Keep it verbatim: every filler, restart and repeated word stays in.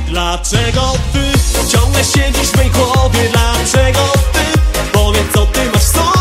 Dlaczego ty ciągle siedzisz w mej głowie? Dlaczego ty? Powiedz, co ty masz w sobie.